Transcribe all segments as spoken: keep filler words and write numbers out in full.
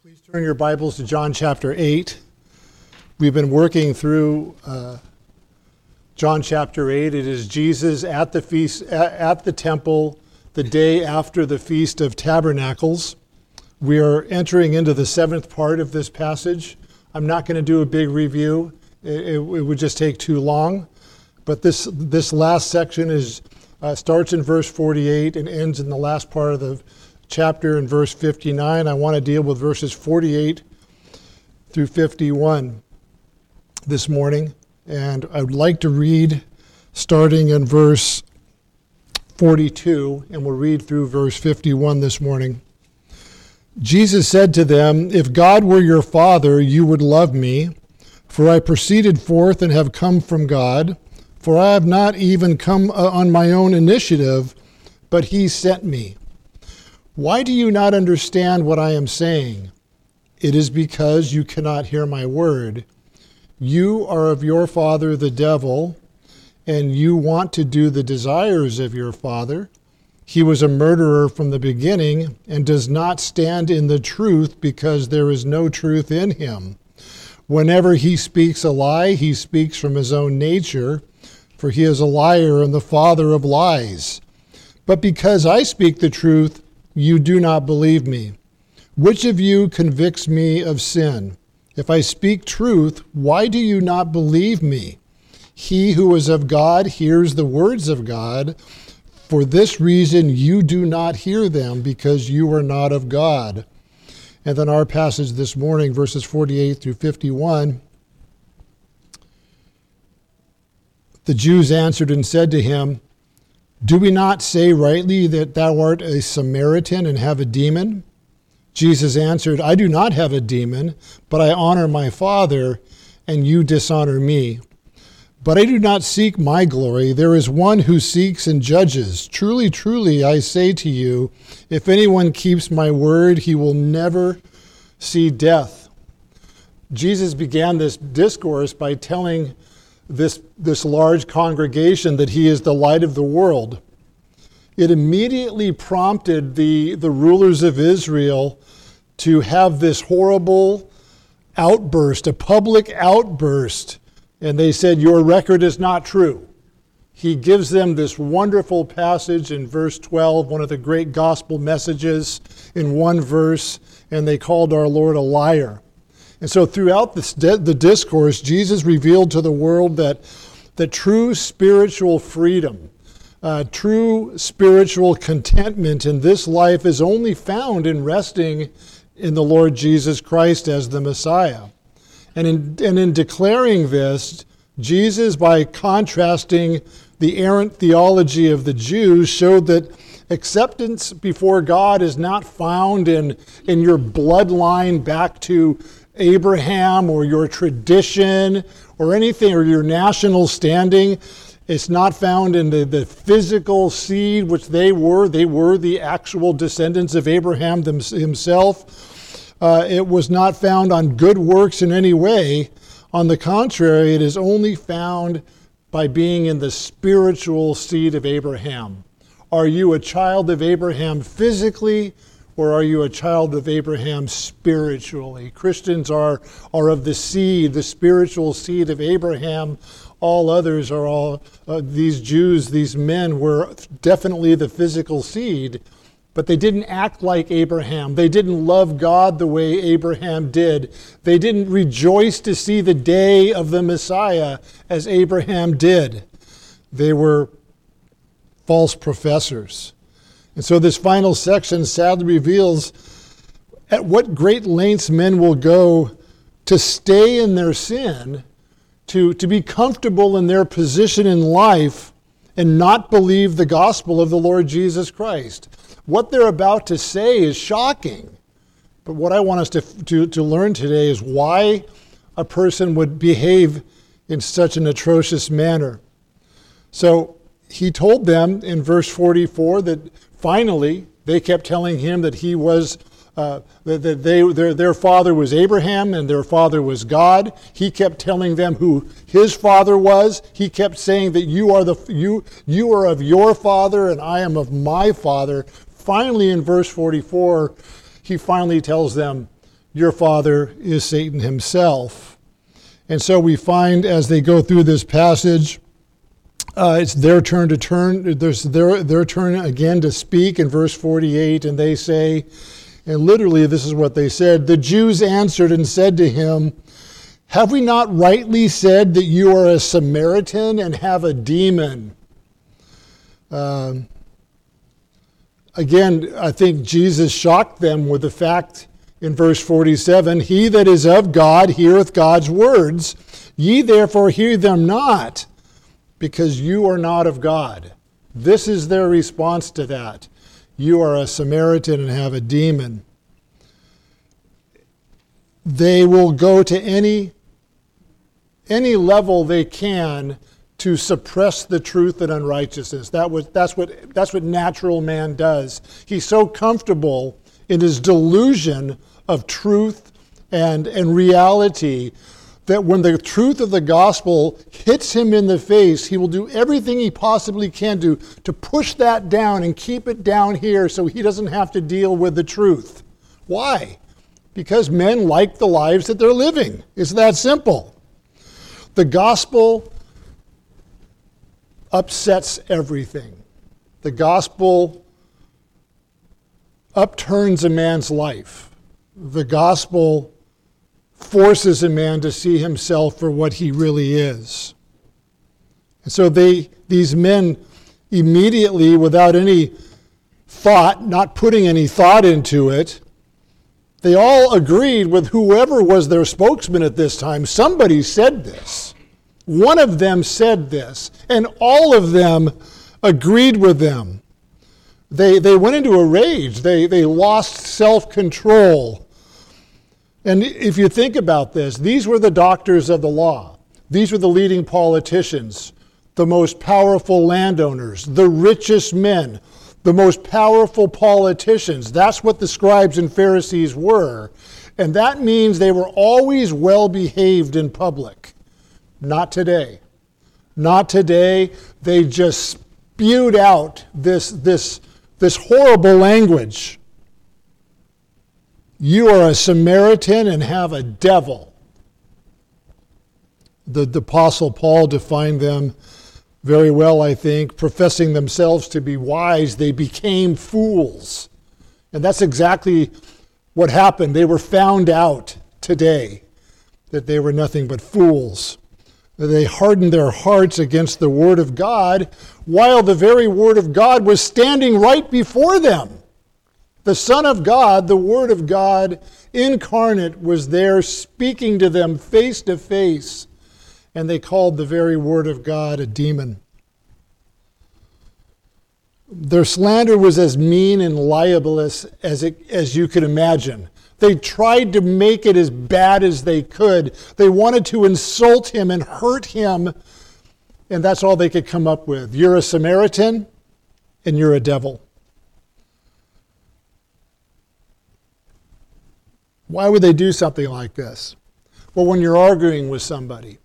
Please turn your Bibles to John chapter eight. We've been working through uh, John chapter eight. It is Jesus at the feast, at, at the temple, the day after the Feast of Tabernacles. We are entering into the seventh part of this passage. I'm not going to do a big review. It, it, it would just take too long. But this this last section is uh, starts in verse forty-eight and ends in the last part of the chapter in verse fifty-nine. I want to deal with verses forty-eight through fifty-one this morning. And I would like to read starting in verse forty-two, and we'll read through verse fifty-one this morning. Jesus said to them, "If God were your Father, you would love me, for I proceeded forth and have come from God. For I have not even come on my own initiative, but he sent me. Why do you not understand what I am saying? It is because you cannot hear my word. You are of your father the devil, and you want to do the desires of your father. He was a murderer from the beginning and does not stand in the truth because there is no truth in him. Whenever he speaks a lie, he speaks from his own nature, for he is a liar and the father of lies. But because I speak the truth, you do not believe me. Which of you convicts me of sin? If I speak truth, why do you not believe me? He who is of God hears the words of God. For this reason you do not hear them, because you are not of God." And then our passage this morning, verses forty-eight through fifty-one. The Jews answered and said to him, "Do we not say rightly that thou art a Samaritan and have a demon?" Jesus answered, "I do not have a demon, but I honor my Father, and you dishonor me. But I do not seek my glory. There is one who seeks and judges. Truly, truly, I say to you, if anyone keeps my word, he will never see death." Jesus began this discourse by telling this, this large congregation that he is the light of the world. It immediately prompted the, the rulers of Israel to have this horrible outburst, a public outburst. And they said, "Your record is not true." He gives them this wonderful passage in verse twelve, one of the great gospel messages in one verse, and they called our Lord a liar. And so throughout this, the discourse, Jesus revealed to the world that, that true spiritual freedom, uh, true spiritual contentment in this life is only found in resting in the Lord Jesus Christ as the Messiah. And in, and in declaring this, Jesus, by contrasting the errant theology of the Jews, showed that acceptance before God is not found in, in your bloodline back to Abraham or your tradition or anything, or your national standing. It's not found in the, the physical seed, which they were. They were the actual descendants of Abraham them, himself. Uh, it was not found on good works in any way. On the contrary, it is only found by being in the spiritual seed of Abraham. Are you a child of Abraham physically, or are you a child of Abraham spiritually? Christians are, are of the seed, the spiritual seed of Abraham. All others are all, uh, these Jews, these men were definitely the physical seed, but they didn't act like Abraham. They didn't love God the way Abraham did. They didn't rejoice to see the day of the Messiah as Abraham did. They were false professors. And so this final section sadly reveals at what great lengths men will go to stay in their sin, to, to be comfortable in their position in life, and not believe the gospel of the Lord Jesus Christ. What they're about to say is shocking. But what I want us to, to, to learn today is why a person would behave in such an atrocious manner. So he told them in verse forty-four that finally they kept telling him that he was, uh, that, that they, their, their father was Abraham and their father was God. He kept telling them who his father was. He kept saying that you are the you you are of your father and I am of my father. Finally, in verse forty-four, he finally tells them, your father is Satan himself. And so we find as they go through this passage, uh, it's their turn to turn, there's their, their turn again to speak in verse forty-eight, and they say, and literally this is what they said, the Jews answered and said to him, have we not rightly said that you are a Samaritan and have a demon? Um, again, I think Jesus shocked them with the fact in verse forty-seven, he that is of God heareth God's words. Ye therefore hear them not, because you are not of God. This is their response to that. You are a Samaritan and have a demon. They will go to any, any level they can to suppress the truth and unrighteousness. That was, that's what, that's what natural man does. He's so comfortable in his delusion of truth and, and reality that when the truth of the gospel hits him in the face, he will do everything he possibly can do to push that down and keep it down here so he doesn't have to deal with the truth. Why? Because men like the lives that they're living. It's that simple. The gospel upsets everything. The gospel upturns a man's life. The gospel forces a man to see himself for what he really is. And so they, these men immediately, without any thought, not putting any thought into it, they all agreed with whoever was their spokesman at this time. Somebody said this. One of them said this, and all of them agreed with them. They, they went into a rage. They, they lost self-control. And if you think about this, these were the doctors of the law. These were the leading politicians, the most powerful landowners, the richest men, the most powerful politicians. That's what the scribes and Pharisees were. And that means they were always well behaved in public. Not today. Not today. They just spewed out this, this, this horrible language. You are a Samaritan and have a devil. The, the Apostle Paul defined them very well, I think. Professing themselves to be wise, they became fools. And that's exactly what happened. They were found out today that they were nothing but fools. They hardened their hearts against the Word of God, while the very Word of God was standing right before them. The Son of God, the Word of God incarnate, was there speaking to them face to face, and they called the very Word of God a demon. Their slander was as mean and libelous as, it, as you could imagine. They tried to make it as bad as they could. They wanted to insult him and hurt him, and that's all they could come up with. You're a Samaritan, and you're a devil. Why would they do something like this? Well, when you're arguing with somebody,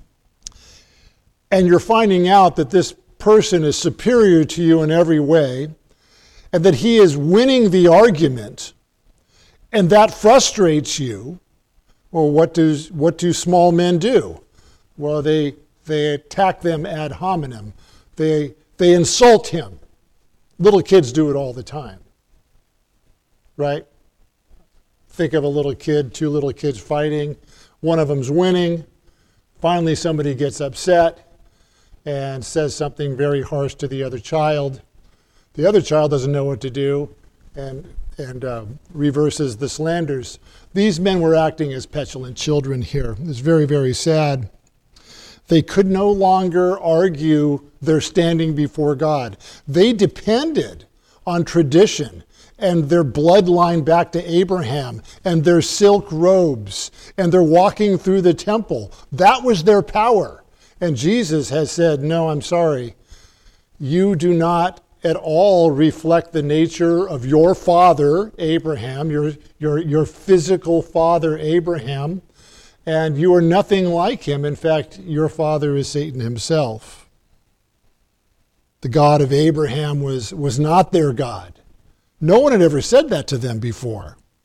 and you're finding out that this person is superior to you in every way, and that he is winning the argument, and that frustrates you, well, what do, what do small men do? Well, they, they attack them ad hominem. They, they insult him. Little kids do it all the time, right? Think of a little kid, two little kids fighting. One of them's winning. Finally, somebody gets upset and says something very harsh to the other child. The other child doesn't know what to do and, and uh, reverses the slanders. These men were acting as petulant children here. It's very, very sad. They could no longer argue their standing before God. They depended on tradition and their bloodline back to Abraham and their silk robes and their walking through the temple. That was their power. And Jesus has said, no, I'm sorry. You do not at all reflect the nature of your father, Abraham, your, your, your physical father, Abraham, and you are nothing like him. In fact, your father is Satan himself. The God of Abraham was, was not their God. No one had ever said that to them before.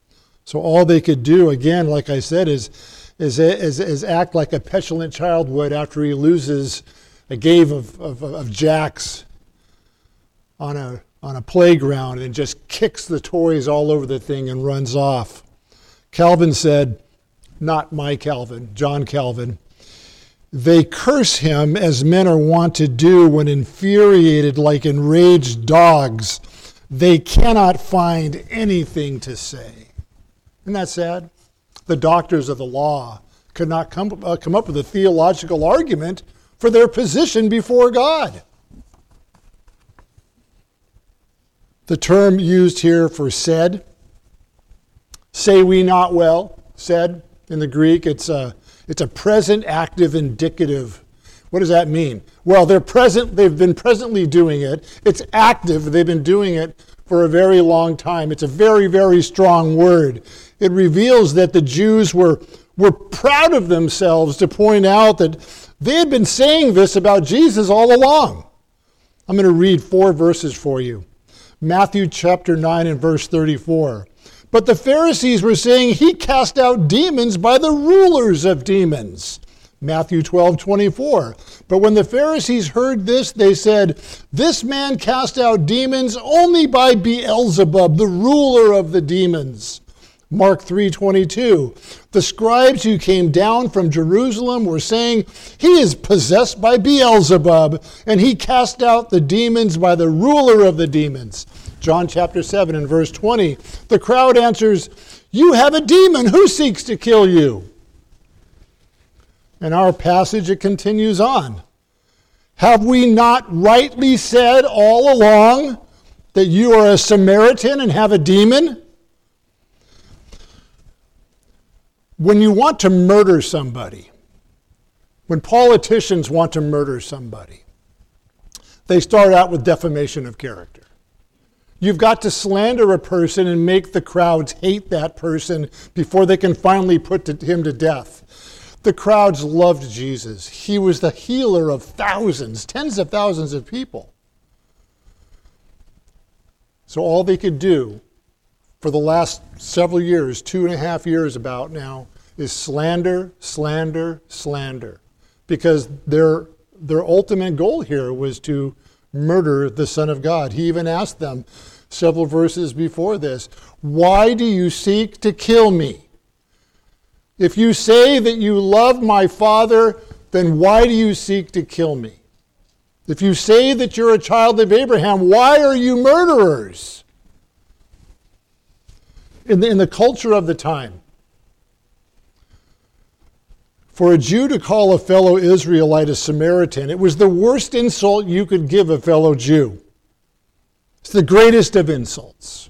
So all they could do, again, like I said, is, is, is, is act like a petulant child would after he loses a game of, of, of jacks on a, on a playground and just kicks the toys all over the thing and runs off. Calvin said, not my Calvin, John Calvin, they curse him as men are wont to do when infuriated like enraged dogs. They cannot find anything to say. Isn't that sad? The doctors of the law could not come, uh, come up with a theological argument for their position before God. The term used here for said, say we not well, said in the Greek, it's a, it's a present active indicative. What does that mean? Well, they're present, they've been presently doing it. It's active, they've been doing it for a very long time. It's a very, very strong word. It reveals that the Jews were, were proud of themselves to point out that they had been saying this about Jesus all along. I'm going to read four verses for you. Matthew chapter nine and verse thirty-four. But the Pharisees were saying he cast out demons by the rulers of demons. Matthew twelve twenty-four. But when the Pharisees heard this, they said, this man cast out demons only by Beelzebub, the ruler of the demons. Mark three twenty-two. The scribes who came down from Jerusalem were saying, he is possessed by Beelzebub, and he cast out the demons by the ruler of the demons. John chapter seven and verse twenty. The crowd answers, you have a demon. Who seeks to kill you? In our passage, it continues on. Have we not rightly said all along that you are a Samaritan and have a demon? When you want to murder somebody, when politicians want to murder somebody, they start out with defamation of character. You've got to slander a person and make the crowds hate that person before they can finally put to him to death. The crowds loved Jesus. He was the healer of thousands, tens of thousands of people. So all they could do for the last several years, two and a half years about now, is slander, slander, slander. Because their, their ultimate goal here was to murder the Son of God. He even asked them several verses before this, why do you seek to kill me? If you say that you love my Father, then why do you seek to kill me? If you say that you're a child of Abraham, why are you murderers? In the, in the culture of the time, for a Jew to call a fellow Israelite a Samaritan, it was the worst insult you could give a fellow Jew. It's the greatest of insults.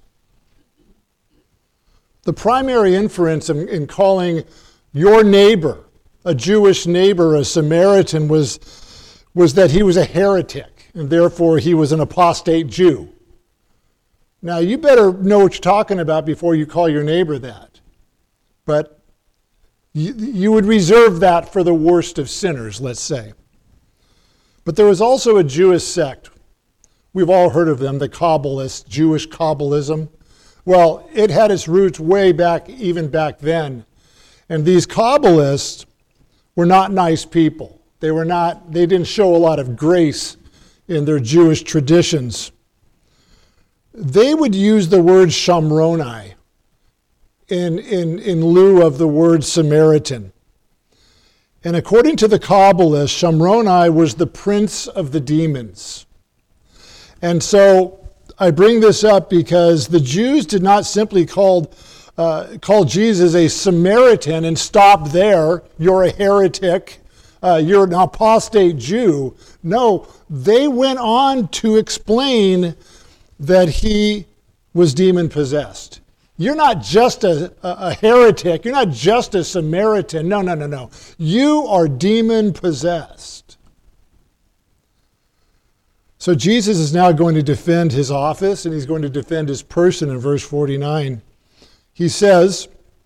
The primary inference in, in calling your neighbor, a Jewish neighbor, a Samaritan, was, was that he was a heretic, and therefore he was an apostate Jew. Now, you better know what you're talking about before you call your neighbor that. But you, you would reserve that for the worst of sinners, let's say. But there was also a Jewish sect. We've all heard of them, the Kabbalists, Jewish Kabbalism. Well, it had its roots way back, even back then. And these Kabbalists were not nice people. They were not, they didn't show a lot of grace in their Jewish traditions. They would use the word Shamroni in, in, in lieu of the word Samaritan. And according to the Kabbalists, Shamroni was the prince of the demons. And so I bring this up because the Jews did not simply call, uh, call Jesus a Samaritan and stop there. You're a heretic. Uh, you're an apostate Jew. No, they went on to explain that he was demon-possessed. You're not just a, a, a heretic. You're not just a Samaritan. No, no, no, no. You are demon-possessed. So Jesus is now going to defend his office, and he's going to defend his person in verse forty-nine. He says,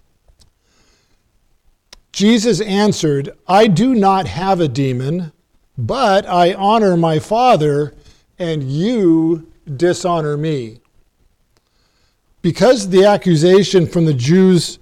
Jesus answered, I do not have a demon, but I honor my Father, and you dishonor me. Because the accusation from the Jews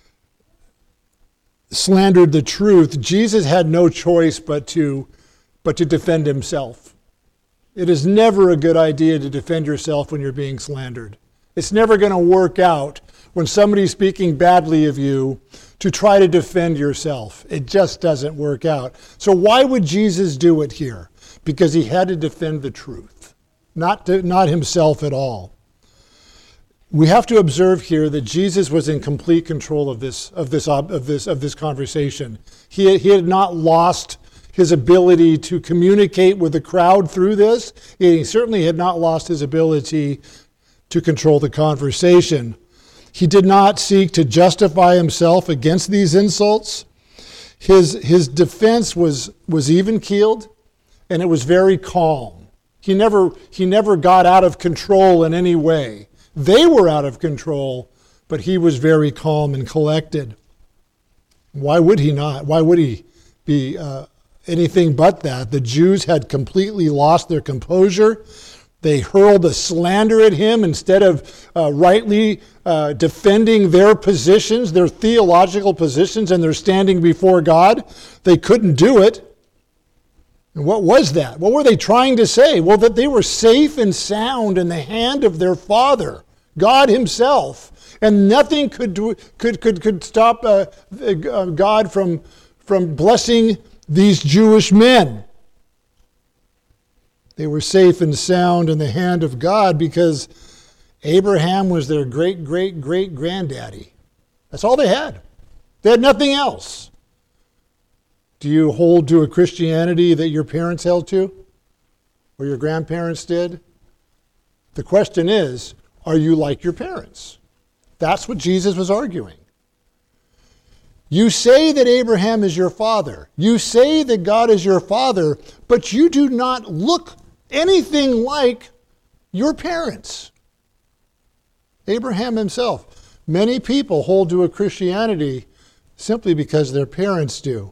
slandered the truth, Jesus had no choice but to, but to defend himself. It is never a good idea to defend yourself when you're being slandered. It's never going to work out when somebody's speaking badly of you to try to defend yourself. It just doesn't work out. So why would Jesus do it here? Because he had to defend the truth, not, to, not himself at all. We have to observe here that Jesus was in complete control of this of this of this of this conversation. He he had not lost his ability to communicate with the crowd through this. He certainly had not lost his ability to control the conversation. He did not seek to justify himself against these insults. His his defense was was even-keeled, and it was very calm. He never he never got out of control in any way. They were out of control, but he was very calm and collected. Why would he not? Why would he be uh, anything but that? The Jews had completely lost their composure. They hurled a slander at him instead of uh, rightly uh, defending their positions, their theological positions, and their standing before God. They couldn't do it. And what was that? What were they trying to say? Well, that they were safe and sound in the hand of their Father, God himself. And nothing could do, could could could stop uh, uh, God from, from blessing these Jewish men. They were safe and sound in the hand of God because Abraham was their great, great, great granddaddy. That's all they had. They had nothing else. Do you hold to a Christianity that your parents held to? Or your grandparents did? The question is, are you like your parents? That's what Jesus was arguing. You say that Abraham is your father. You say that God is your father, but you do not look anything like your parents. Abraham himself. Many people hold to a Christianity simply because their parents do.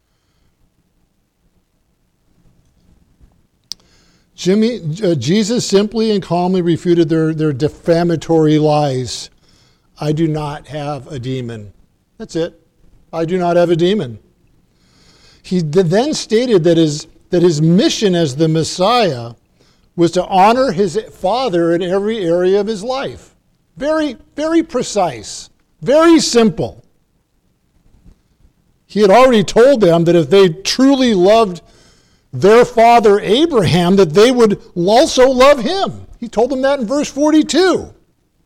Jimmy, uh, Jesus simply and calmly refuted their, their defamatory lies. I do not have a demon. That's it. I do not have a demon. He then stated that his, that his mission as the Messiah was to honor his Father in every area of his life. Very, very precise. Very simple. He had already told them that if they truly loved their father Abraham, that they would also love him. He told them that in verse forty-two.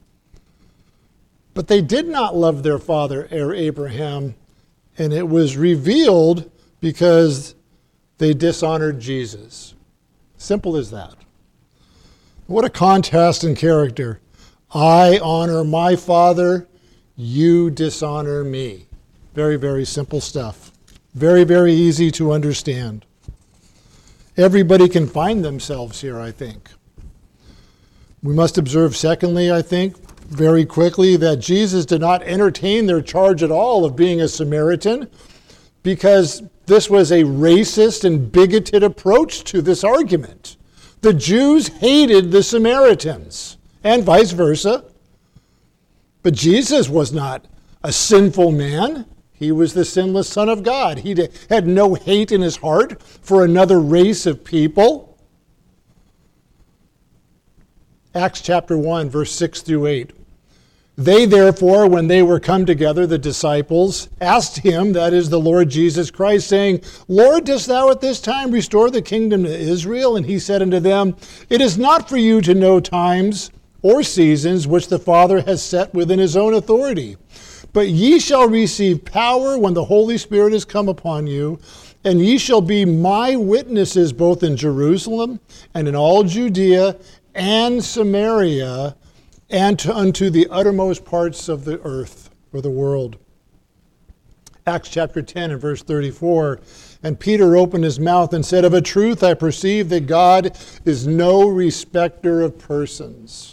But they did not love their father Abraham, and it was revealed because they dishonored Jesus. Simple as that. What a contrast in character. I honor my father, you dishonor me. Very, very simple stuff. Very, very easy to understand. Everybody can find themselves here, I think. We must observe, secondly, I think, very quickly, that Jesus did not entertain their charge at all of being a Samaritan, because this was a racist and bigoted approach to this argument. The Jews hated the Samaritans, and vice versa. But Jesus was not a sinful man. He was the sinless Son of God. He had no hate in his heart for another race of people. Acts chapter one, verse six through eight. They therefore, when they were come together, the disciples, asked him, that is the Lord Jesus Christ, saying, Lord, dost thou at this time restore the kingdom to Israel? And he said unto them, It is not for you to know times or seasons which the Father has set within his own authority. But ye shall receive power when the Holy Spirit is come upon you, and ye shall be my witnesses both in Jerusalem and in all Judea and Samaria, and to, unto the uttermost parts of the earth, or the world. Acts chapter ten and verse thirty-four. And Peter opened his mouth and said, Of a truth I perceive that God is no respecter of persons.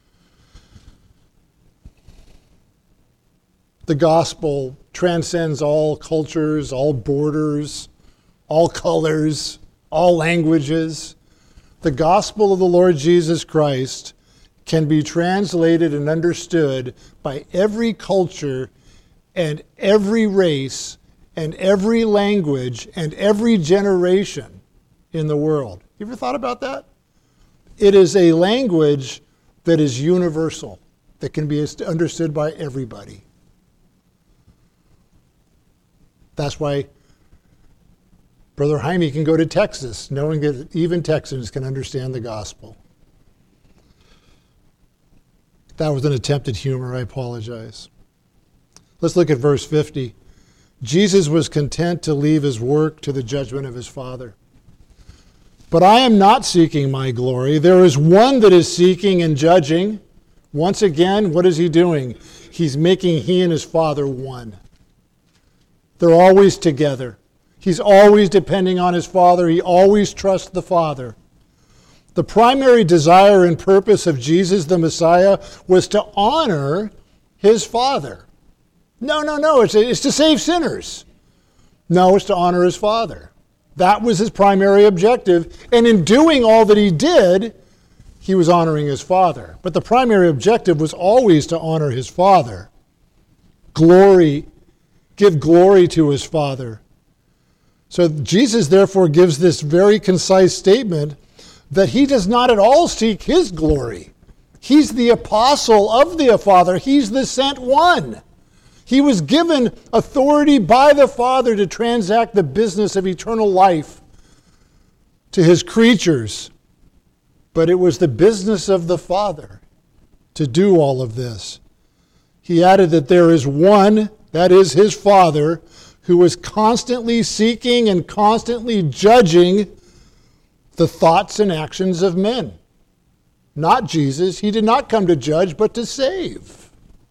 The gospel transcends all cultures, all borders, all colors, all languages. The gospel of the Lord Jesus Christ can be translated and understood by every culture and every race and every language and every generation in the world. You ever thought about that? It is a language that is universal, that can be understood by everybody. That's why Brother Jaime can go to Texas, knowing that even Texans can understand the gospel. That was an attempt at humor, I apologize. Let's look at verse fifty. Jesus was content to leave his work to the judgment of his Father. But I am not seeking my glory. There is one that is seeking and judging. Once again, what is he doing? He's making he and his Father one. They're always together. He's always depending on his Father. He always trusts the Father. The primary desire and purpose of Jesus the Messiah was to honor his Father. No, no, no, it's, it's to save sinners. No, it's to honor his Father. That was his primary objective. And in doing all that he did, he was honoring his Father. But the primary objective was always to honor his Father. Glory, give glory to his Father. So Jesus therefore gives this very concise statement that he does not at all seek his glory. He's the apostle of the Father. He's the sent one. He was given authority by the Father to transact the business of eternal life to his creatures. But it was the business of the Father to do all of this. He added that there is one, that is his Father, who is constantly seeking and constantly judging the thoughts and actions of men. Not Jesus. He did not come to judge, but to save.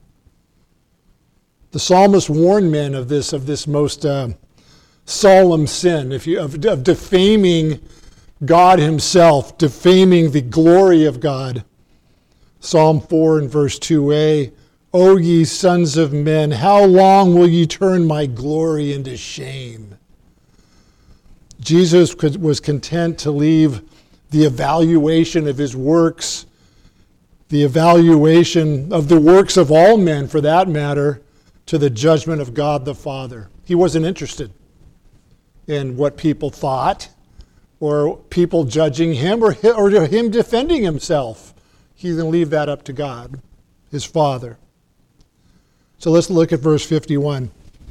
The psalmist warned men of this, of this most uh, solemn sin, if you, of, of defaming God himself, defaming the glory of God. Psalm four and verse two a, O ye sons of men, how long will ye turn my glory into shame? Jesus was content to leave the evaluation of his works, the evaluation of the works of all men, for that matter, to the judgment of God the Father. He wasn't interested in what people thought or people judging him or him defending himself. He's going to leave that up to God, his Father. So let's look at verse fifty-one.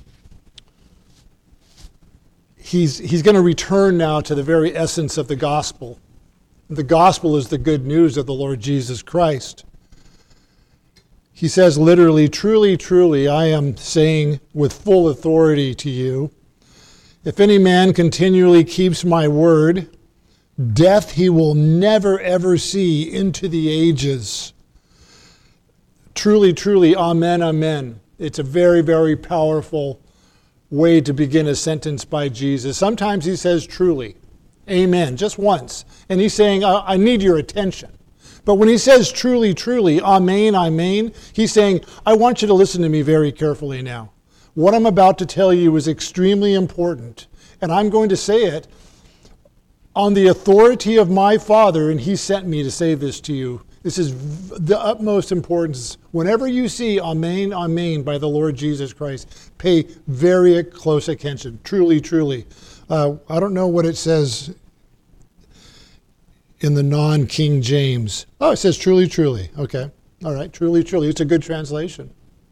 He's, he's going to return now to the very essence of the gospel. The gospel is the good news of the Lord Jesus Christ. He says literally, truly, truly, I am saying with full authority to you, if any man continually keeps my word, death he will never, ever see into the ages. Truly, truly, amen, amen. It's a very, very powerful way to begin a sentence by Jesus. Sometimes he says truly, amen, just once. And he's saying, I, I need your attention. But when he says truly, truly, amen, amen, he's saying, I want you to listen to me very carefully now. What I'm about to tell you is extremely important. And I'm going to say it on the authority of my Father, and he sent me to say this to you. This is the utmost importance. Whenever you see amen, amen by the Lord Jesus Christ, pay very close attention. Truly, truly. Uh, I don't know what it says in the non-King James. Oh, it says truly, truly. Okay. All right. Truly, truly. It's a good translation.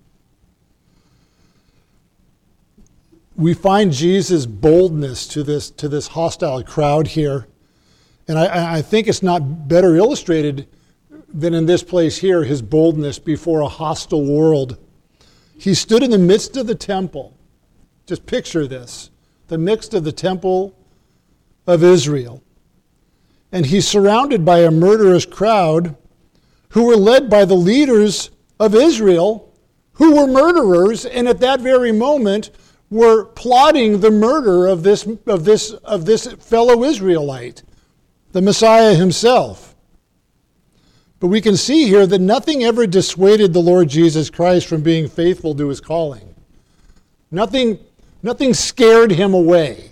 We find Jesus' boldness to this, to this hostile crowd here. And I, I think it's not better illustrated than in this place here, his boldness before a hostile world. He stood in the midst of the temple. Just picture this. The midst of the temple of Israel. And he's surrounded by a murderous crowd who were led by the leaders of Israel, who were murderers, and at that very moment were plotting the murder of this, of this, of this fellow Israelite, the Messiah himself. But we can see here that nothing ever dissuaded the Lord Jesus Christ from being faithful to his calling. Nothing, nothing scared him away.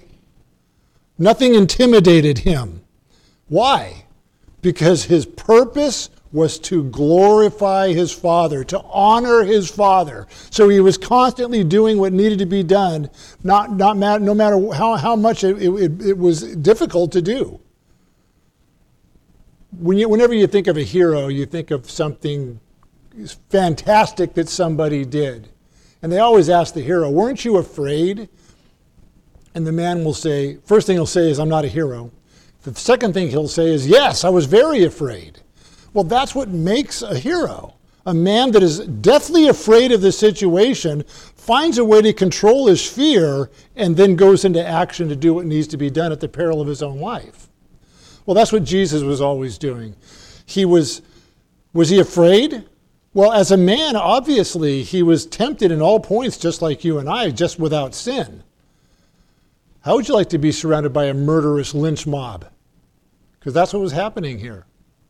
Nothing intimidated him. Why? Because his purpose was to glorify his Father, to honor his Father. So he was constantly doing what needed to be done, not, not matter, no matter how, how much it, it, it was difficult to do. When you, whenever you think of a hero, you think of something fantastic that somebody did. And they always ask the hero, weren't you afraid? And the man will say, first thing he'll say is, I'm not a hero. The second thing he'll say is, yes, I was very afraid. Well, that's what makes a hero. A man that is deathly afraid of the situation, finds a way to control his fear, and then goes into action to do what needs to be done at the peril of his own life. Well, that's what Jesus was always doing. He was, was he afraid? Well, as a man, obviously, he was tempted in all points, just like you and I, just without sin. How would you like to be surrounded by a murderous lynch mob? Because that's what was happening here.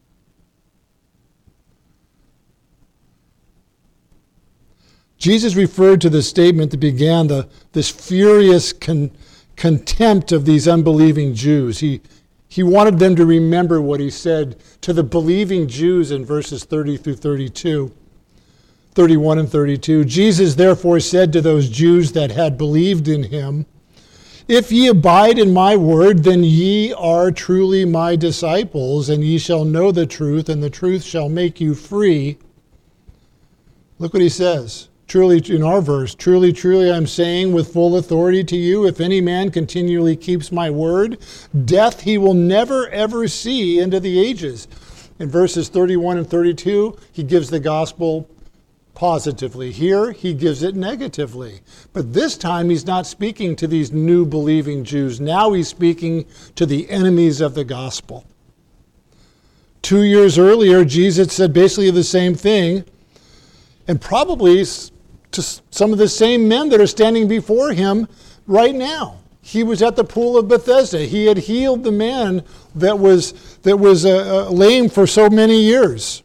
Jesus referred to the statement that began the, this furious con, contempt of these unbelieving Jews. He, he wanted them to remember what he said to the believing Jews in verses thirty through thirty-two, thirty-one and thirty-two. Jesus therefore said to those Jews that had believed in him, if ye abide in my word, then ye are truly my disciples, and ye shall know the truth, and the truth shall make you free. Look what he says. Truly, in our verse, truly, truly, I'm saying with full authority to you, if any man continually keeps my word, death he will never, ever see into the ages. In verses thirty-one and thirty-two, he gives the gospel positively. Here, he gives it negatively. But this time, he's not speaking to these new believing Jews. Now he's speaking to the enemies of the gospel. Two years earlier, Jesus said basically the same thing, and probably to some of the same men that are standing before him right now. He was at the pool of Bethesda. He had healed the man that was, that was uh, uh, lame for so many years.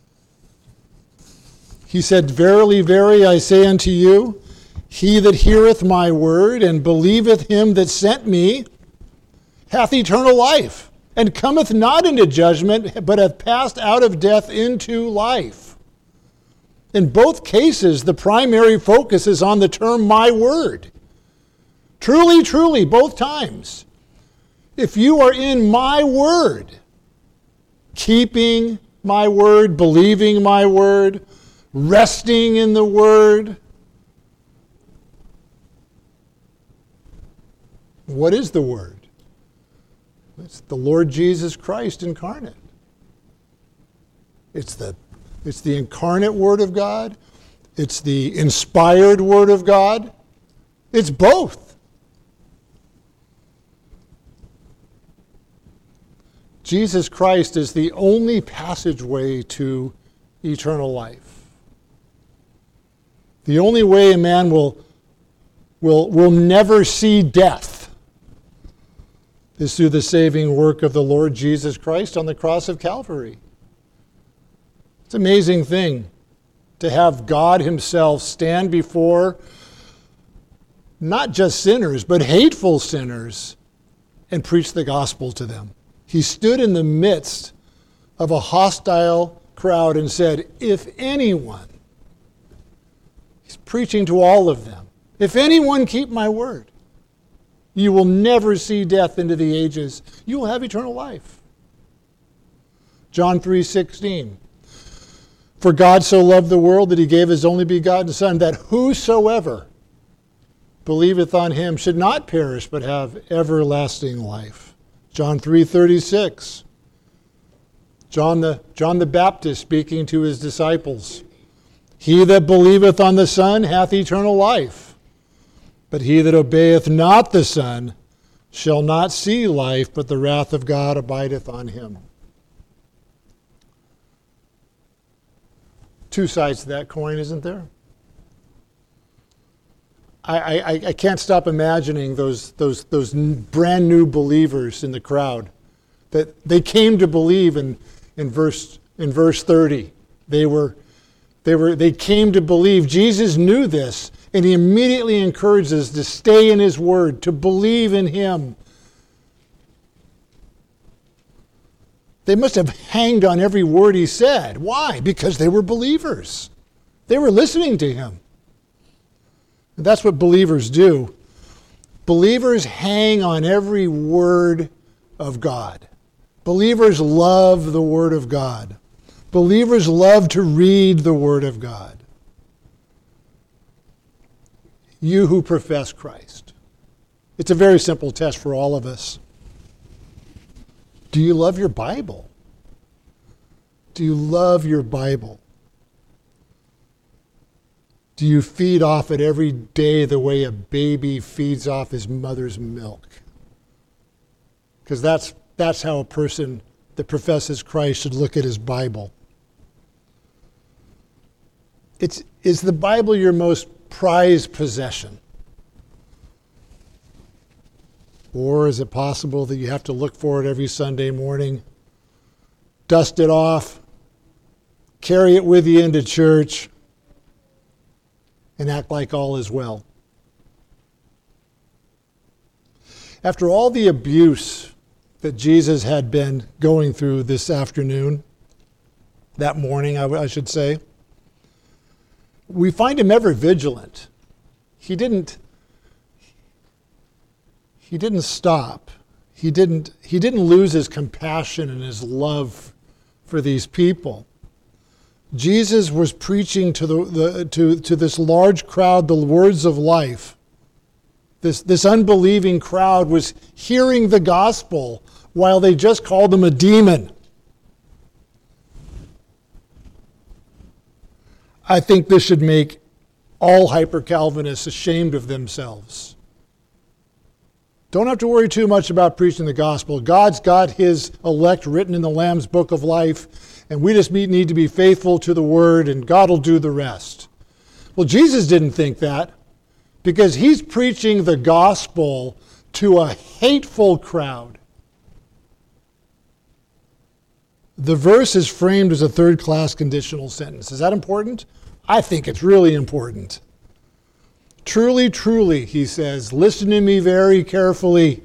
He said, verily, verily, I say unto you, he that heareth my word and believeth him that sent me hath eternal life, and cometh not into judgment, but hath passed out of death into life. In both cases, the primary focus is on the term my word. Truly, truly, both times. If you are in my word, keeping my word, believing my word, resting in the word, what is the word? It's the Lord Jesus Christ incarnate. It's the It's the incarnate Word of God. It's the inspired Word of God. It's both. Jesus Christ is the only passageway to eternal life. The only way a man will, will, will never see death is through the saving work of the Lord Jesus Christ on the cross of Calvary. It's an amazing thing to have God himself stand before not just sinners, but hateful sinners and preach the gospel to them. He stood in the midst of a hostile crowd and said, if anyone, he's preaching to all of them, if anyone keep my word, you will never see death into the ages. You will have eternal life. John three sixteen. For God so loved the world that he gave his only begotten Son, that whosoever believeth on him should not perish, but have everlasting life. John three thirty-six. John the, John the Baptist speaking to his disciples. He that believeth on the Son hath eternal life, but he that obeyeth not the Son shall not see life, but the wrath of God abideth on him. Two sides to that coin, isn't there? I, I, I can't stop imagining those, those, those brand new believers in the crowd that they came to believe in, in, verse, in verse thirty. They, were, they, were, they came to believe. Jesus knew this, and he immediately encourages us to stay in his word, to believe in him. They must have hanged on every word he said. Why? Because they were believers. They were listening to him. And that's what believers do. Believers hang on every word of God. Believers love the Word of God. Believers love to read the Word of God. You who profess Christ. It's a very simple test for all of us. Do you love your Bible? Do you love your Bible? Do you feed off it every day the way a baby feeds off his mother's milk? Because that's That's how a person that professes Christ should look at his Bible. It's, is the Bible your most prized possession? Or is it possible that you have to look for it every Sunday morning, dust it off, carry it with you into church, and act like all is well? After all the abuse that Jesus had been going through this afternoon, that morning, I, I should say, we find him ever vigilant. He didn't, he didn't stop. He didn't, he didn't lose his compassion and his love for these people. Jesus was preaching to the, the to, to this large crowd the words of life. This, this unbelieving crowd was hearing the gospel while they just called him a demon. I think this should make all hyper-Calvinists ashamed of themselves. Don't have to worry too much about preaching the gospel. God's got his elect written in the Lamb's book of life, and we just need to be faithful to the word, and God will do the rest. Well, Jesus didn't think that, because he's preaching the gospel to a hateful crowd. The verse is framed as a third-class conditional sentence. Is that important? I think it's really important. Truly, truly, he says, listen to me very carefully.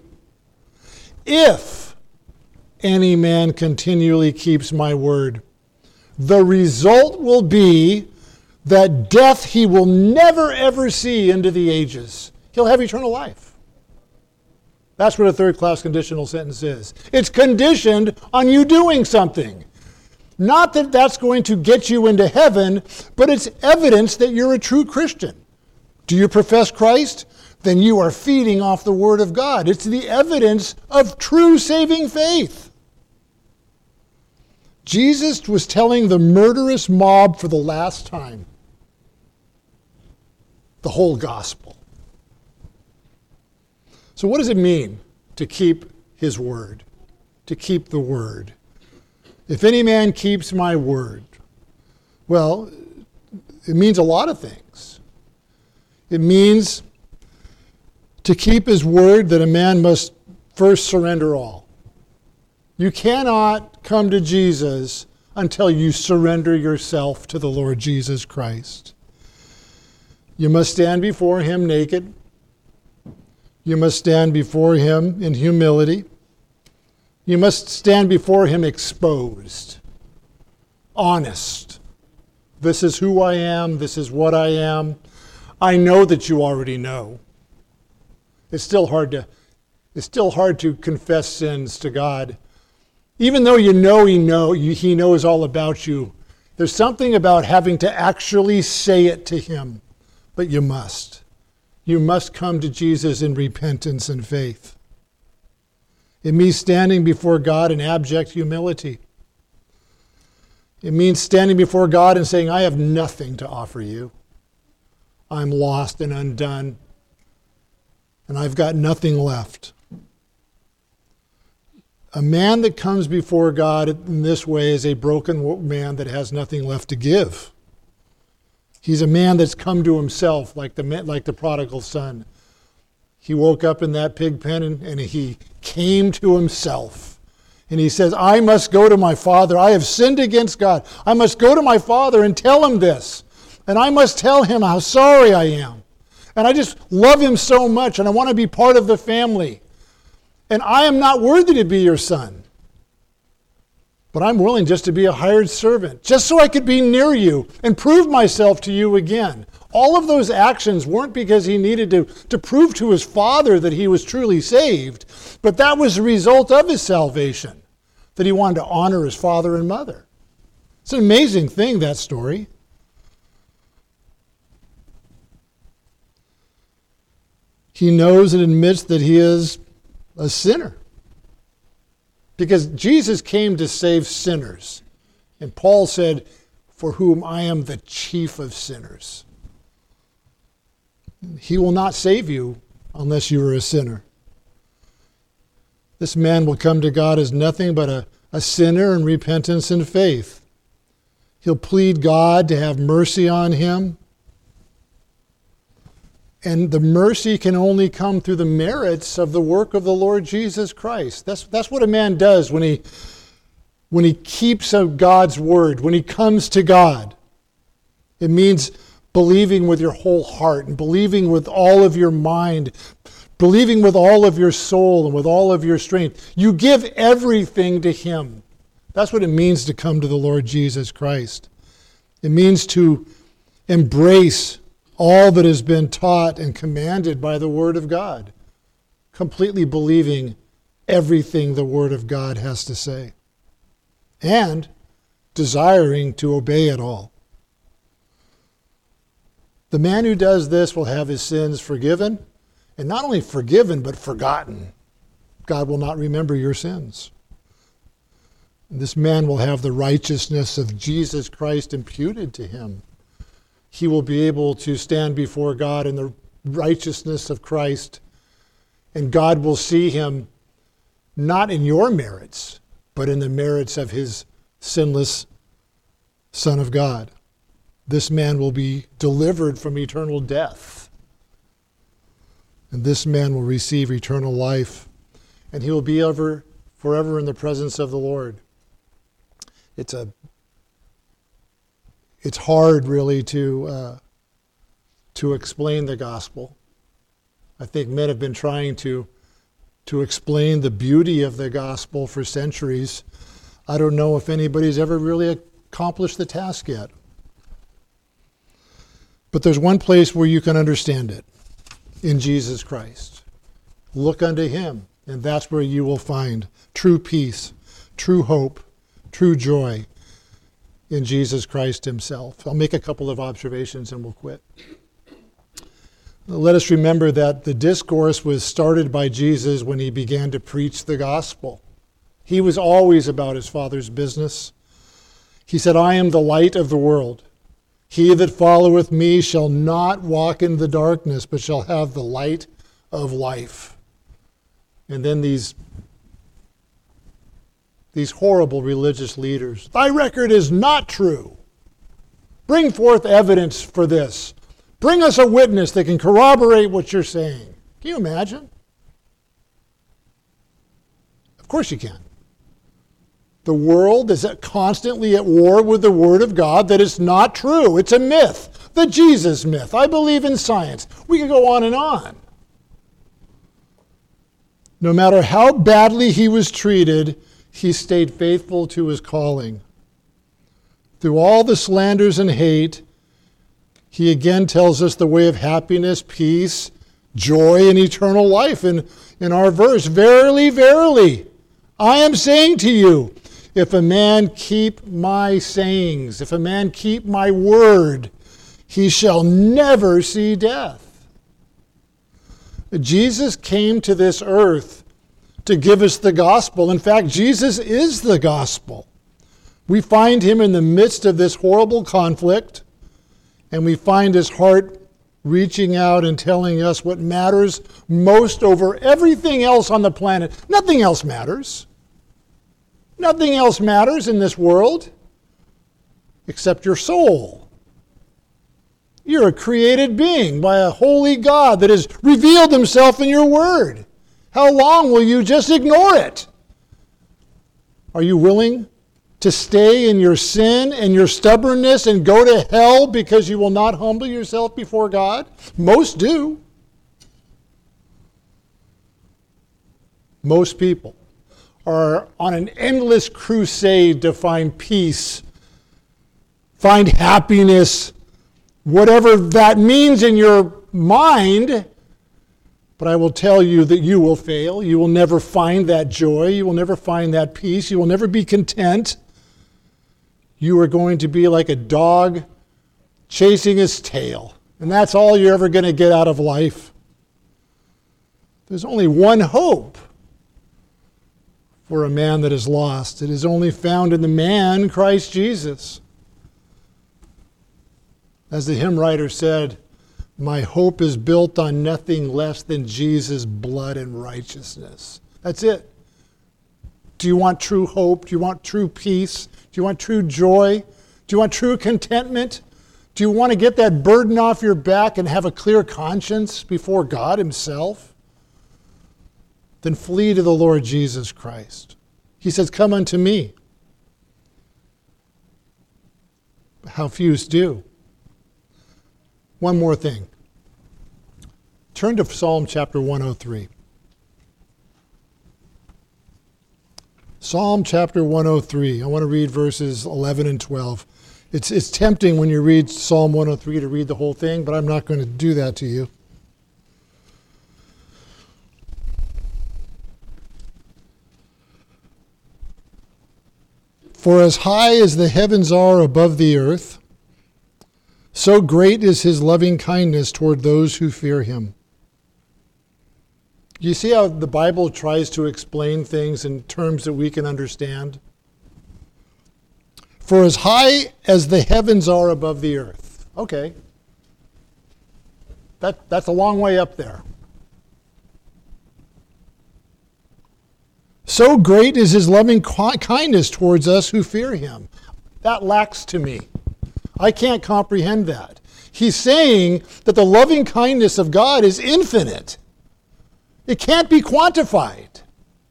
If any man continually keeps my word, the result will be that death he will never ever see into the ages. He'll have eternal life. That's what a third-class conditional sentence is. It's conditioned on you doing something. Not that that's going to get you into heaven, but it's evidence that you're a true Christian. Do you profess Christ? Then you are feeding off the Word of God. It's the evidence of true saving faith. Jesus was telling the murderous mob for the last time the whole gospel. So what does it mean to keep his word? To keep the word? If any man keeps my word, well, it means a lot of things. It means to keep his word that a man must first surrender all. You cannot come to Jesus until you surrender yourself to the Lord Jesus Christ. You must stand before him naked. You must stand before him in humility. You must stand before him exposed, honest. This is who I am. This is what I am. I know that you already know. It's still hard to, it's still hard to confess sins to God. Even though you know he know he knows all about you, there's something about having to actually say it to him. But you must. You must come to Jesus in repentance and faith. It means standing before God in abject humility. It means standing before God and saying, I have nothing to offer you. I'm lost and undone, and I've got nothing left. A man that comes before God in this way is a broken man that has nothing left to give. He's a man that's come to himself like the like the prodigal son. He woke up in that pig pen and, and he came to himself. And he says, I must go to my father. I have sinned against God. I must go to my father and tell him this. And I must tell him how sorry I am. And I just love him so much and I want to be part of the family. And I am not worthy to be your son. but I'm willing just to be a hired servant, just so I could be near you and prove myself to you again. All of those actions weren't because he needed to, to prove to his Father that he was truly saved, but that was the result of his salvation, that he wanted to honor his father and mother. It's an amazing thing, that story. He knows and admits that he is a sinner, because Jesus came to save sinners. And Paul said, for whom I am the chief of sinners. He will not save you unless you are a sinner. This man will come to God as nothing but a, a sinner in repentance and faith. He'll plead God to have mercy on him. And the mercy can only come through the merits of the work of the Lord Jesus Christ. That's, that's what a man does when he, when he keeps of God's word, when he comes to God. It means believing with your whole heart and believing with all of your mind, believing with all of your soul and with all of your strength. You give everything to him. That's what it means to come to the Lord Jesus Christ. It means to embrace all that has been taught and commanded by the Word of God, completely believing everything the Word of God has to say, and desiring to obey it all. The man who does this will have his sins forgiven, and not only forgiven, but forgotten. God will not remember your sins. This man will have the righteousness of Jesus Christ imputed to him. He will be able to stand before God in the righteousness of Christ, and God will see him not in your merits, but in the merits of his sinless Son of God. This man will be delivered from eternal death, and this man will receive eternal life, and he will be ever, forever in the presence of the Lord. It's a It's hard, really, to uh, to explain the gospel. I think men have been trying to to explain the beauty of the gospel for centuries. I don't know if anybody's ever really accomplished the task yet. But there's one place where you can understand it, in Jesus Christ. Look unto him, and that's where you will find true peace, true hope, true joy, in Jesus Christ himself. I'll make a couple of observations and we'll quit. Let us remember that the discourse was started by Jesus when he began to preach the gospel. He was always about his Father's business. He said, I am the light of the world. He that followeth me shall not walk in the darkness, but shall have the light of life. And then these These horrible religious leaders. Thy record is not true. Bring forth evidence for this. Bring us a witness that can corroborate what you're saying. Can you imagine? Of course you can. The world is constantly at war with the Word of God that it's not true. It's a myth. The Jesus myth. I believe in science. We could go on and on. No matter how badly he was treated, he stayed faithful to his calling. Through all the slanders and hate, he again tells us the way of happiness, peace, joy, and eternal life. In, in our verse, verily, verily, I am saying to you, if a man keep my sayings, if a man keep my word, he shall never see death. Jesus came to this earth to give us the gospel. In fact, Jesus is the gospel. We find him in the midst of this horrible conflict, and we find his heart reaching out and telling us what matters most over everything else on the planet. Nothing else matters. Nothing else matters in this world except your soul. You're a created being by a holy God that has revealed himself in your word. How long will you just ignore it? Are you willing to stay in your sin and your stubbornness and go to hell because you will not humble yourself before God? Most do. Most people are on an endless crusade to find peace, find happiness, whatever that means in your mind. But I will tell you that you will fail. You will never find that joy. You will never find that peace. You will never be content. You are going to be like a dog chasing his tail. And that's all you're ever going to get out of life. There's only one hope for a man that is lost. It is only found in the man, Christ Jesus. As the hymn writer said, my hope is built on nothing less than Jesus' blood and righteousness. That's it. Do you want true hope? Do you want true peace? Do you want true joy? Do you want true contentment? Do you want to get that burden off your back and have a clear conscience before God himself? Then flee to the Lord Jesus Christ. He says, come unto me. How few do. One more thing. Turn to Psalm chapter one oh three. Psalm chapter one oh three. I want to read verses eleven and twelve. It's, it's tempting when you read Psalm one oh three to read the whole thing, but I'm not going to do that to you. For as high as the heavens are above the earth, so great is his loving kindness toward those who fear him. You see how the Bible tries to explain things in terms that we can understand? For as high as the heavens are above the earth. Okay. That, that's a long way up there. So great is his loving kindness towards us who fear him. That lacks to me. I can't comprehend that. He's saying that the loving kindness of God is infinite. It can't be quantified.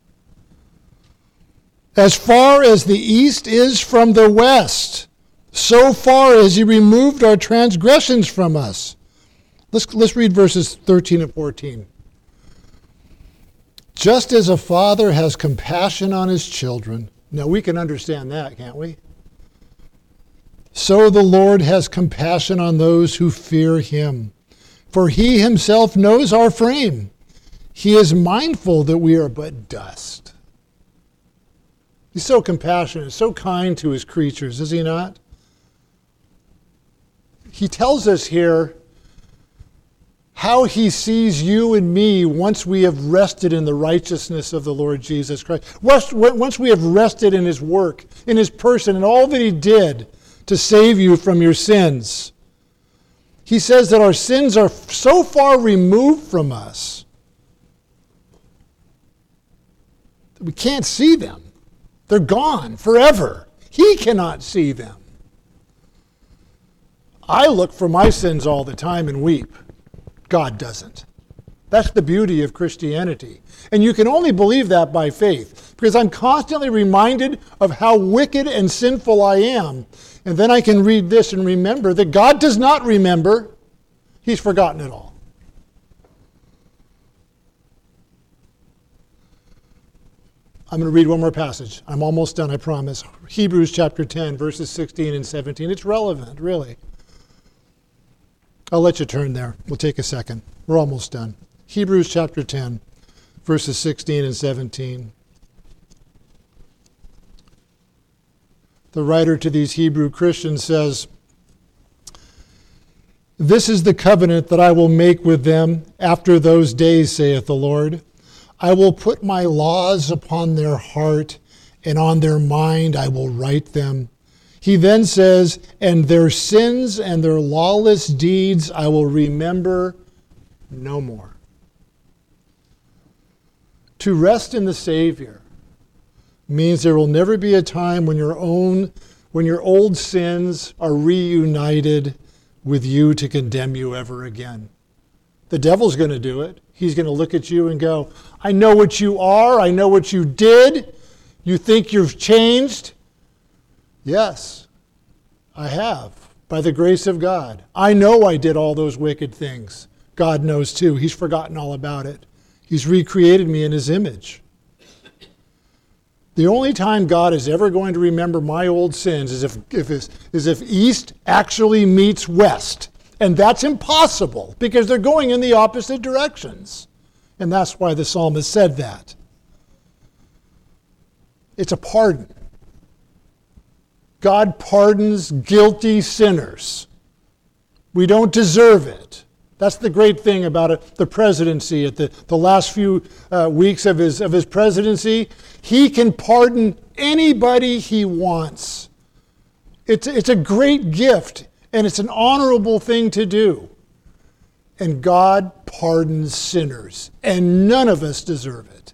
As far as the east is from the west, so far as he removed our transgressions from us. Let's, let's read verses thirteen and fourteen. Just as a father has compassion on his children. Now we can understand that, can't we? So the Lord has compassion on those who fear him. For he himself knows our frame. He is mindful that we are but dust. He's so compassionate, so kind to his creatures, is he not? He tells us here how he sees you and me once we have rested in the righteousness of the Lord Jesus Christ. Once we have rested in his work, in his person, and all that he did to save you from your sins. He says that our sins are so far removed from us that we can't see them. They're gone forever. He cannot see them. I look for my sins all the time and weep. God doesn't. That's the beauty of Christianity. And you can only believe that by faith, because I'm constantly reminded of how wicked and sinful I am. And then I can read this and remember that God does not remember. He's forgotten it all. I'm going to read one more passage. I'm almost done, I promise. Hebrews chapter ten, verses sixteen and seventeen. It's relevant, really. I'll let you turn there. We'll take a second. We're almost done. Hebrews chapter ten, verses sixteen and seventeen. The writer to these Hebrew Christians says, "This is the covenant that I will make with them after those days, saith the Lord. I will put my laws upon their heart, and on their mind I will write them." He then says, "And their sins and their lawless deeds I will remember no more." To rest in the Savior means there will never be a time when your own, when your old sins are reunited with you to condemn you ever again. The devil's going to do it. He's going to look at you and go, "I know what you are. I know what you did. You think you've changed?" Yes, I have, by the grace of God. I know I did all those wicked things. God knows too. He's forgotten all about it. He's recreated me in his image. The only time God is ever going to remember my old sins is if, if, is if east actually meets west. And that's impossible because they're going in the opposite directions. And that's why the psalmist said that. It's a pardon. God pardons guilty sinners. We don't deserve it. That's the great thing about it, the presidency. At the, the last few uh, weeks of his, of his presidency, he can pardon anybody he wants. It's, it's a great gift, and it's an honorable thing to do. And God pardons sinners, and none of us deserve it.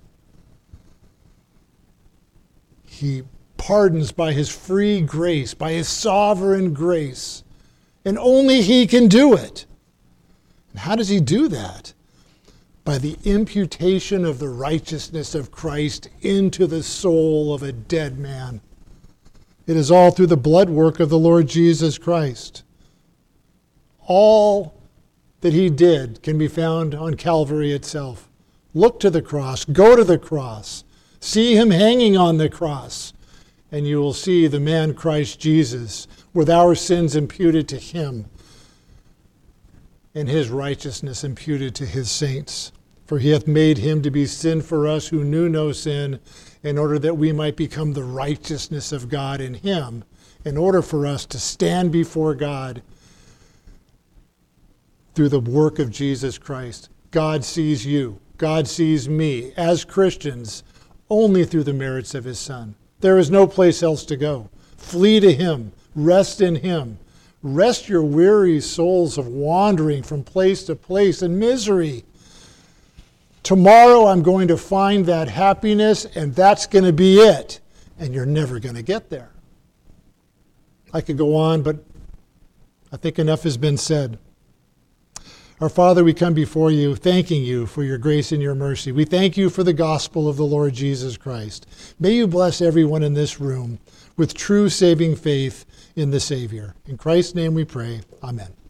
He pardons by his free grace, by his sovereign grace, and only he can do it. And how does he do that? By the imputation of the righteousness of Christ into the soul of a dead man. It is all through the blood work of the Lord Jesus Christ. All that he did can be found on Calvary itself. Look to the cross. Go to the cross. See him hanging on the cross. And you will see the man Christ Jesus with our sins imputed to him and his righteousness imputed to his saints. For he hath made him to be sin for us who knew no sin, in order that we might become the righteousness of God in him, in order for us to stand before God through the work of Jesus Christ. God sees you. God sees me as Christians only through the merits of his Son. There is no place else to go. Flee to him. Rest in him. Rest your weary souls of wandering from place to place in misery. Tomorrow I'm going to find that happiness, and that's going to be it. And you're never going to get there. I could go on, but I think enough has been said. Our Father, we come before you, thanking you for your grace and your mercy. We thank you for the gospel of the Lord Jesus Christ. May you bless everyone in this room with true saving faith in the Savior. In Christ's name we pray. Amen.